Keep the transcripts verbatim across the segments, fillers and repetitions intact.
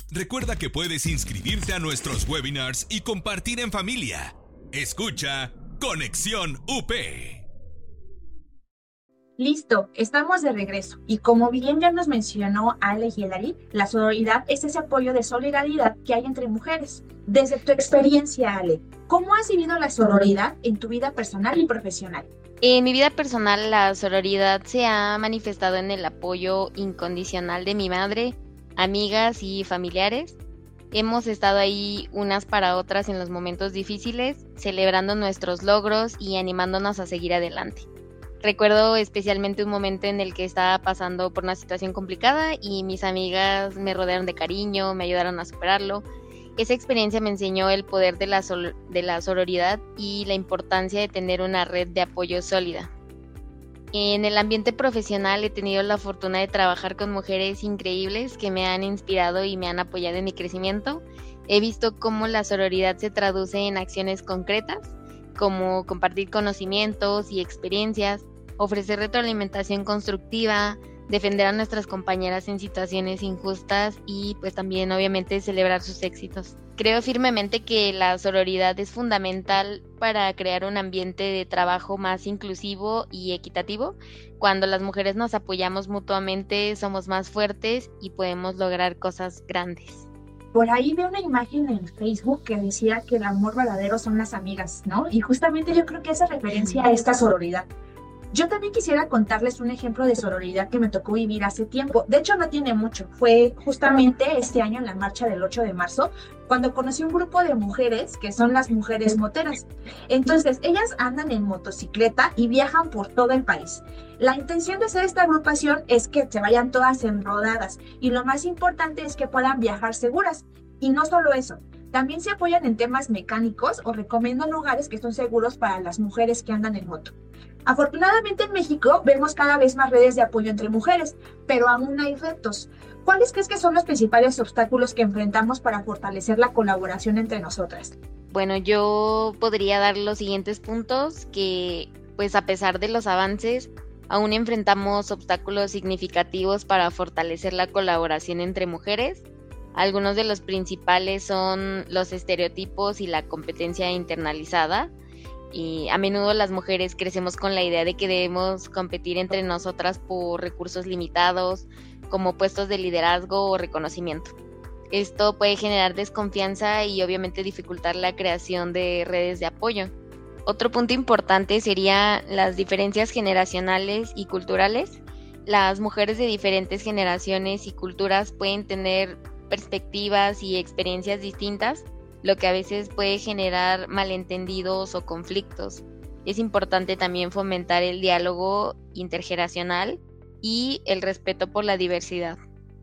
Recuerda que puedes inscribirte a nuestros webinars y compartir en familia. Escucha Conexión U P. Listo, estamos de regreso. Y como bien ya nos mencionó Ale y Hilary, la sororidad es ese apoyo de solidaridad que hay entre mujeres. Desde tu experiencia, Ale, ¿cómo has vivido la sororidad en tu vida personal y profesional? En mi vida personal, la sororidad se ha manifestado en el apoyo incondicional de mi madre, amigas y familiares. Hemos estado ahí unas para otras en los momentos difíciles, celebrando nuestros logros y animándonos a seguir adelante. Recuerdo especialmente un momento en el que estaba pasando por una situación complicada y mis amigas me rodearon de cariño, me ayudaron a superarlo. Esa experiencia me enseñó el poder de la, sol- de la sororidad y la importancia de tener una red de apoyo sólida. En el ambiente profesional he tenido la fortuna de trabajar con mujeres increíbles que me han inspirado y me han apoyado en mi crecimiento. He visto cómo la sororidad se traduce en acciones concretas, como compartir conocimientos y experiencias, ofrecer retroalimentación constructiva, defender a nuestras compañeras en situaciones injustas y pues también obviamente celebrar sus éxitos. Creo firmemente que la sororidad es fundamental para crear un ambiente de trabajo más inclusivo y equitativo. Cuando las mujeres nos apoyamos mutuamente, somos más fuertes y podemos lograr cosas grandes. Por ahí vi una imagen en Facebook que decía que el amor verdadero son las amigas, ¿no? Y justamente yo creo que hace referencia a esta sororidad. Yo también quisiera contarles un ejemplo de sororidad que me tocó vivir hace tiempo. De hecho, no tiene mucho. Fue justamente este año en la marcha del ocho de marzo, cuando conocí un grupo de mujeres que son las mujeres moteras. Entonces, ellas andan en motocicleta y viajan por todo el país. La intención de hacer esta agrupación es que se vayan todas enrodadas y lo más importante es que puedan viajar seguras. Y no solo eso, también se apoyan en temas mecánicos o recomiendan lugares que son seguros para las mujeres que andan en moto. Afortunadamente en México vemos cada vez más redes de apoyo entre mujeres, pero aún hay retos. ¿Cuáles crees que son los principales obstáculos que enfrentamos para fortalecer la colaboración entre nosotras? Bueno, yo podría dar los siguientes puntos que, pues a pesar de los avances, aún enfrentamos obstáculos significativos para fortalecer la colaboración entre mujeres. Algunos de los principales son los estereotipos y la competencia internalizada. Y a menudo las mujeres crecemos con la idea de que debemos competir entre nosotras por recursos limitados, como puestos de liderazgo o reconocimiento. Esto puede generar desconfianza y obviamente dificultar la creación de redes de apoyo. Otro punto importante sería las diferencias generacionales y culturales. Las mujeres de diferentes generaciones y culturas pueden tener perspectivas y experiencias distintas, lo que a veces puede generar malentendidos o conflictos. Es importante también fomentar el diálogo intergeneracional y el respeto por la diversidad.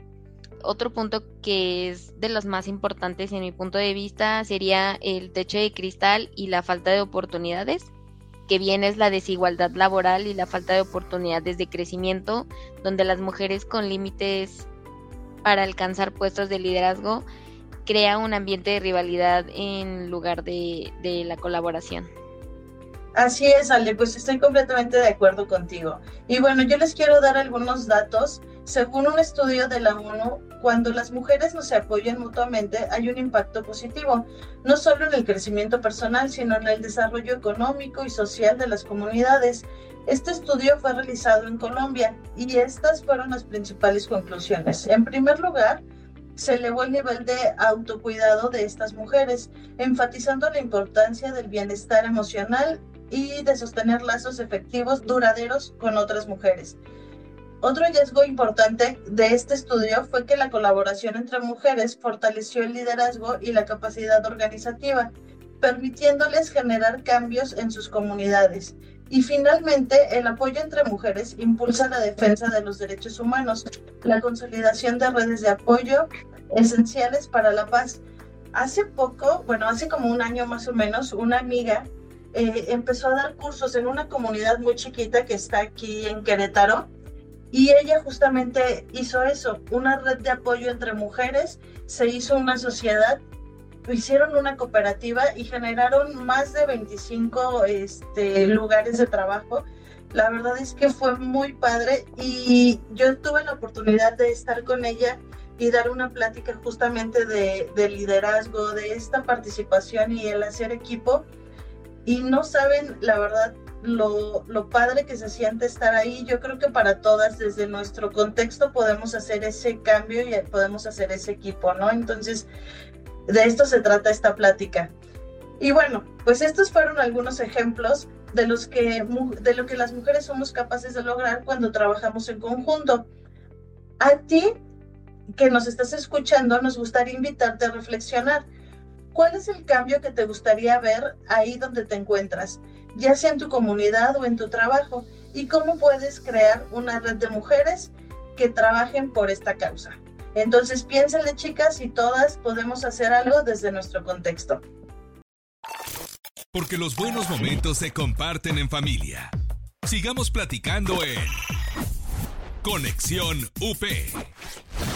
Otro punto que es de los más importantes en mi punto de vista sería el techo de cristal y la falta de oportunidades, que bien es la desigualdad laboral y la falta de oportunidades de crecimiento, donde las mujeres con límites para alcanzar puestos de liderazgo crea un ambiente de rivalidad en lugar de, de la colaboración. Así es, Ale, pues estoy completamente de acuerdo contigo. Y bueno, yo les quiero dar algunos datos. Según un estudio de la ONU, cuando las mujeres no se apoyan mutuamente, hay un impacto positivo, no solo en el crecimiento personal, sino en el desarrollo económico y social de las comunidades. Este estudio fue realizado en Colombia y estas fueron las principales conclusiones. En primer lugar, se elevó el nivel de autocuidado de estas mujeres, enfatizando la importancia del bienestar emocional y de sostener lazos efectivos duraderos con otras mujeres. Otro hallazgo importante de este estudio fue que la colaboración entre mujeres fortaleció el liderazgo y la capacidad organizativa, permitiéndoles generar cambios en sus comunidades. Y finalmente, el apoyo entre mujeres impulsa la defensa de los derechos humanos, la consolidación de redes de apoyo esenciales para la paz. Hace poco, bueno, hace como un año más o menos, una amiga eh, empezó a dar cursos en una comunidad muy chiquita que está aquí en Querétaro, y ella justamente hizo eso, una red de apoyo entre mujeres, se hizo una sociedad, hicieron una cooperativa y generaron más de veinticinco este, lugares de trabajo. La verdad es que fue muy padre y yo tuve la oportunidad de estar con ella y dar una plática justamente de, de liderazgo, de esta participación y el hacer equipo. Y no saben, la verdad, lo, lo padre que se siente estar ahí. Yo creo que para todas, desde nuestro contexto, podemos hacer ese cambio y podemos hacer ese equipo, ¿no? Entonces, de esto se trata esta plática. Y bueno, pues estos fueron algunos ejemplos de, los que, de lo que las mujeres somos capaces de lograr cuando trabajamos en conjunto. A ti, que nos estás escuchando, nos gustaría invitarte a reflexionar. ¿Cuál es el cambio que te gustaría ver ahí donde te encuentras, ya sea en tu comunidad o en tu trabajo? ¿Y cómo puedes crear una red de mujeres que trabajen por esta causa? Entonces, piénsenle, chicas, y todas podemos hacer algo desde nuestro contexto. Porque los buenos momentos se comparten en familia. Sigamos platicando en Conexión U P.